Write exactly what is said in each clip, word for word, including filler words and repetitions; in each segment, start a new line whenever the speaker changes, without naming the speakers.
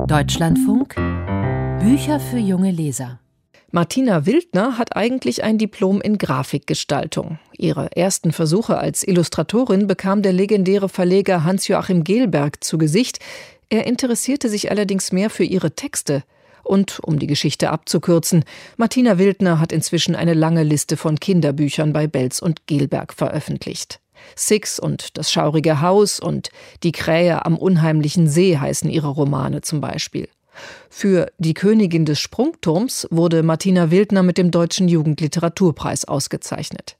Deutschlandfunk Bücher für junge Leser.
Martina Wildner hat eigentlich ein Diplom in Grafikgestaltung. Ihre ersten Versuche als Illustratorin bekam der legendäre Verleger Hans-Joachim Gelberg zu Gesicht. Er interessierte sich allerdings mehr für ihre Texte. Und, um die Geschichte abzukürzen, Martina Wildner hat inzwischen eine lange Liste von Kinderbüchern bei Belz und Gelberg veröffentlicht. Six und Das schaurige Haus und Die Krähe am unheimlichen See heißen ihre Romane zum Beispiel. Für Die Königin des Sprungturms wurde Martina Wildner mit dem Deutschen Jugendliteraturpreis ausgezeichnet.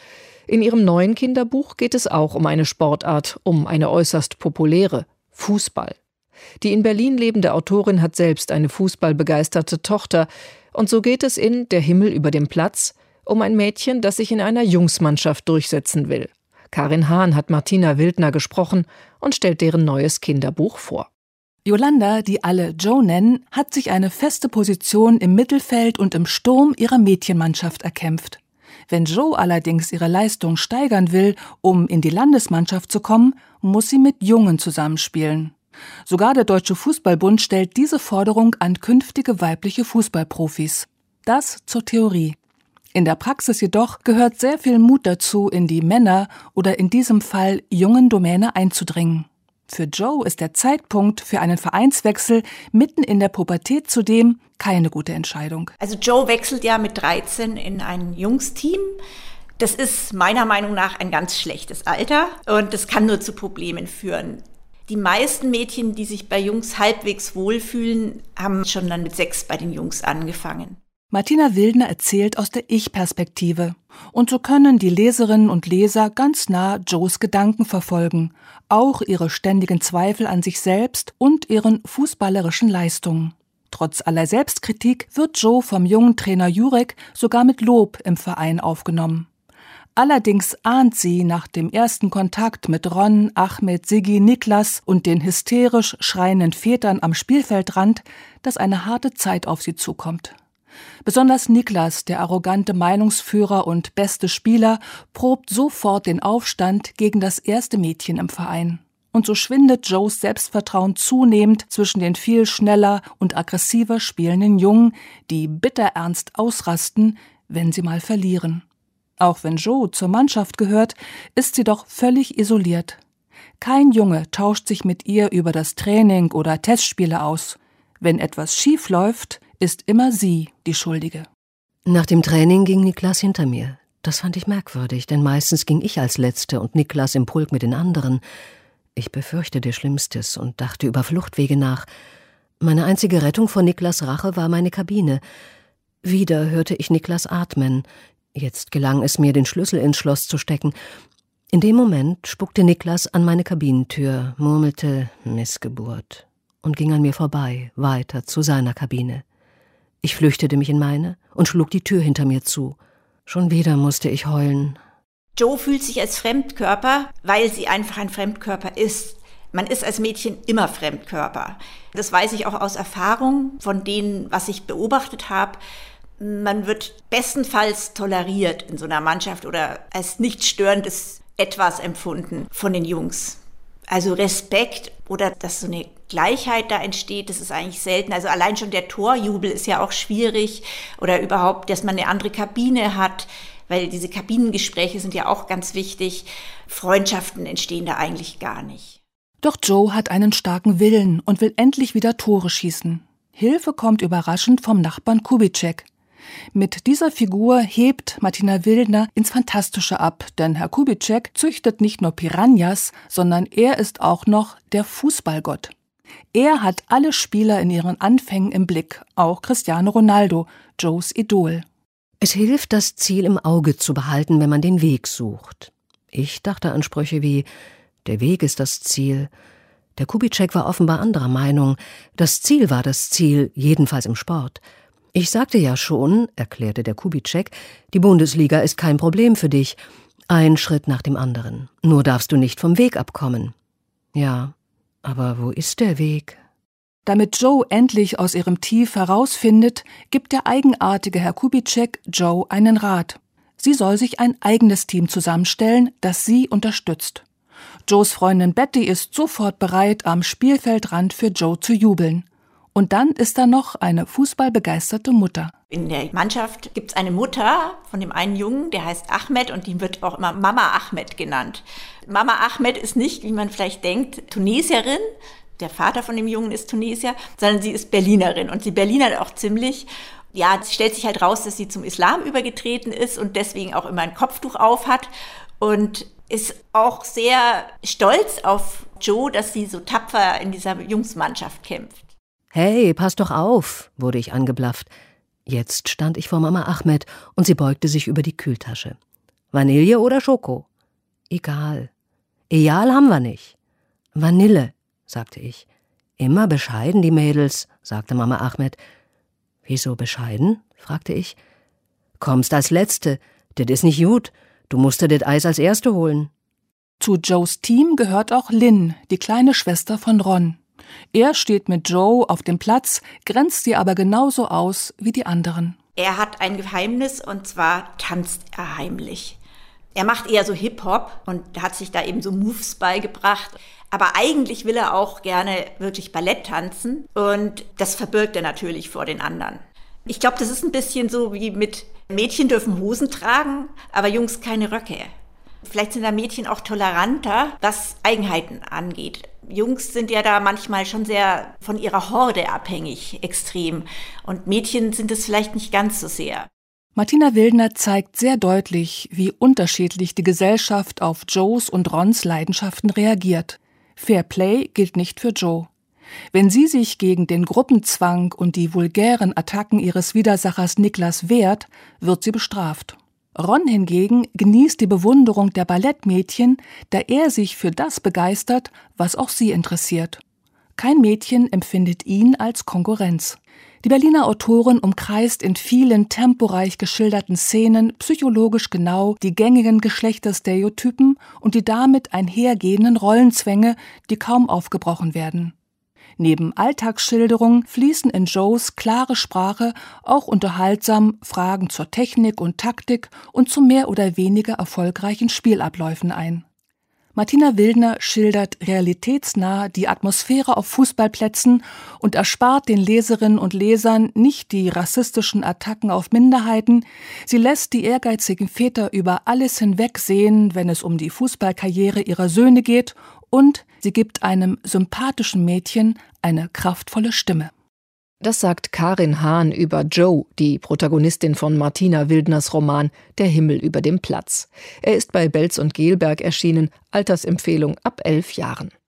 In ihrem neuen Kinderbuch geht es auch um eine Sportart, um eine äußerst populäre: Fußball. Die in Berlin lebende Autorin hat selbst eine fußballbegeisterte Tochter. Und so geht es in Der Himmel über dem Platz um ein Mädchen, das sich in einer Jungsmannschaft durchsetzen will. Karin Hahn hat Martina Wildner gesprochen und stellt deren neues Kinderbuch vor.
Yolanda, die alle Joe nennen, hat sich eine feste Position im Mittelfeld und im Sturm ihrer Mädchenmannschaft erkämpft. Wenn Joe allerdings ihre Leistung steigern will, um in die Landesmannschaft zu kommen, muss sie mit Jungen zusammenspielen. Sogar der Deutsche Fußballbund stellt diese Forderung an künftige weibliche Fußballprofis. Das zur Theorie. In der Praxis jedoch gehört sehr viel Mut dazu, in die Männer- oder in diesem Fall jungen Domäne einzudringen. Für Joe ist der Zeitpunkt für einen Vereinswechsel mitten in der Pubertät zudem keine gute Entscheidung.
Also Joe wechselt ja mit dreizehn in ein Jungsteam. Das ist meiner Meinung nach ein ganz schlechtes Alter und das kann nur zu Problemen führen. Die meisten Mädchen, die sich bei Jungs halbwegs wohlfühlen, haben schon dann mit sechs bei den Jungs angefangen.
Martina Wildner erzählt aus der Ich-Perspektive. Und so können die Leserinnen und Leser ganz nah Joes Gedanken verfolgen, auch ihre ständigen Zweifel an sich selbst und ihren fußballerischen Leistungen. Trotz aller Selbstkritik wird Joe vom jungen Trainer Jurek sogar mit Lob im Verein aufgenommen. Allerdings ahnt sie nach dem ersten Kontakt mit Ron, Ahmed, Siggi, Niklas und den hysterisch schreienden Vätern am Spielfeldrand, dass eine harte Zeit auf sie zukommt. Besonders Niklas, der arrogante Meinungsführer und beste Spieler, probt sofort den Aufstand gegen das erste Mädchen im Verein. Und so schwindet Joes Selbstvertrauen zunehmend zwischen den viel schneller und aggressiver spielenden Jungen, die bitterernst ausrasten, wenn sie mal verlieren. Auch wenn Joe zur Mannschaft gehört, ist sie doch völlig isoliert. Kein Junge tauscht sich mit ihr über das Training oder Testspiele aus. Wenn etwas schief läuft, ist immer sie die Schuldige.
Nach dem Training ging Niklas hinter mir. Das fand ich merkwürdig, denn meistens ging ich als Letzte und Niklas im Pulk mit den anderen. Ich befürchtete Schlimmstes und dachte über Fluchtwege nach. Meine einzige Rettung vor Niklas Rache war meine Kabine. Wieder hörte ich Niklas atmen. Jetzt gelang es mir, den Schlüssel ins Schloss zu stecken. In dem Moment spuckte Niklas an meine Kabinentür, murmelte Missgeburt und ging an mir vorbei, weiter zu seiner Kabine. Ich flüchtete mich in meine und schlug die Tür hinter mir zu. Schon wieder musste ich heulen.
Joe fühlt sich als Fremdkörper, weil sie einfach ein Fremdkörper ist. Man ist als Mädchen immer Fremdkörper. Das weiß ich auch aus Erfahrung von denen, was ich beobachtet habe. Man wird bestenfalls toleriert in so einer Mannschaft oder als nicht störendes Etwas empfunden von den Jungs. Also Respekt oder dass so eine Gleichheit da entsteht, das ist eigentlich selten. Also allein schon der Torjubel ist ja auch schwierig oder überhaupt, dass man eine andere Kabine hat, weil diese Kabinengespräche sind ja auch ganz wichtig. Freundschaften entstehen da eigentlich gar nicht.
Doch Joe hat einen starken Willen und will endlich wieder Tore schießen. Hilfe kommt überraschend vom Nachbarn Kubitschek. Mit dieser Figur hebt Martina Wildner ins Fantastische ab, denn Herr Kubitschek züchtet nicht nur Piranhas, sondern er ist auch noch der Fußballgott. Er hat alle Spieler in ihren Anfängen im Blick, auch Cristiano Ronaldo, Joes Idol.
Es hilft, das Ziel im Auge zu behalten, wenn man den Weg sucht. Ich dachte an Sprüche wie: Der Weg ist das Ziel. Der Kubitschek war offenbar anderer Meinung. Das Ziel war das Ziel, jedenfalls im Sport. Ich sagte ja schon, erklärte der Kubitschek, die Bundesliga ist kein Problem für dich. Ein Schritt nach dem anderen. Nur darfst du nicht vom Weg abkommen. Ja, aber wo ist der Weg?
Damit Joe endlich aus ihrem Tief herausfindet, gibt der eigenartige Herr Kubitschek Joe einen Rat. Sie soll sich ein eigenes Team zusammenstellen, das sie unterstützt. Joes Freundin Betty ist sofort bereit, am Spielfeldrand für Joe zu jubeln. Und dann ist da noch eine fußballbegeisterte Mutter.
In der Mannschaft gibt es eine Mutter von dem einen Jungen, der heißt Ahmed und die wird auch immer Mama Ahmed genannt. Mama Ahmed ist nicht, wie man vielleicht denkt, Tunesierin. Der Vater von dem Jungen ist Tunesier, sondern sie ist Berlinerin und sie Berlinert auch ziemlich. Ja, es stellt sich halt raus, dass sie zum Islam übergetreten ist und deswegen auch immer ein Kopftuch auf hat und ist auch sehr stolz auf Joe, dass sie so tapfer in dieser Jungsmannschaft kämpft.
»Hey, pass doch auf«, wurde ich angeblafft. Jetzt stand ich vor Mama Ahmed und sie beugte sich über die Kühltasche. »Vanille oder Schoko?« »Egal.« »Egal haben wir nicht.« »Vanille«, sagte ich. »Immer bescheiden, die Mädels«, sagte Mama Ahmed. »Wieso bescheiden?«, fragte ich. »Kommst als Letzte. Das ist nicht gut. Du musst dir das Eis als Erste holen.«
Zu Joes Team gehört auch Lynn, die kleine Schwester von Ron. Er steht mit Joe auf dem Platz, grenzt sie aber genauso aus wie die anderen.
Er hat ein Geheimnis und zwar tanzt er heimlich. Er macht eher so Hip-Hop und hat sich da eben so Moves beigebracht. Aber eigentlich will er auch gerne wirklich Ballett tanzen und das verbirgt er natürlich vor den anderen. Ich glaube, das ist ein bisschen so wie mit Mädchen dürfen Hosen tragen, aber Jungs keine Röcke. Vielleicht sind da Mädchen auch toleranter, was Eigenheiten angeht. Jungs sind ja da manchmal schon sehr von ihrer Horde abhängig, extrem. Und Mädchen sind es vielleicht nicht ganz so sehr.
Martina Wildner zeigt sehr deutlich, wie unterschiedlich die Gesellschaft auf Joes und Rons Leidenschaften reagiert. Fair Play gilt nicht für Joe. Wenn sie sich gegen den Gruppenzwang und die vulgären Attacken ihres Widersachers Niklas wehrt, wird sie bestraft. Ron hingegen genießt die Bewunderung der Ballettmädchen, da er sich für das begeistert, was auch sie interessiert. Kein Mädchen empfindet ihn als Konkurrenz. Die Berliner Autorin umkreist in vielen temporeich geschilderten Szenen psychologisch genau die gängigen Geschlechterstereotypen und die damit einhergehenden Rollenzwänge, die kaum aufgebrochen werden. Neben Alltagsschilderungen fließen in Joes klare Sprache auch unterhaltsam Fragen zur Technik und Taktik und zu mehr oder weniger erfolgreichen Spielabläufen ein. Martina Wildner schildert realitätsnah die Atmosphäre auf Fußballplätzen und erspart den Leserinnen und Lesern nicht die rassistischen Attacken auf Minderheiten. Sie lässt die ehrgeizigen Väter über alles hinweg sehen, wenn es um die Fußballkarriere ihrer Söhne geht, und sie gibt einem sympathischen Mädchen eine kraftvolle Stimme.
Das sagt Karin Hahn über Joe, die Protagonistin von Martina Wildners Roman »Der Himmel über dem Platz«. Er ist bei Belz und Gelberg erschienen, Altersempfehlung ab elf Jahren.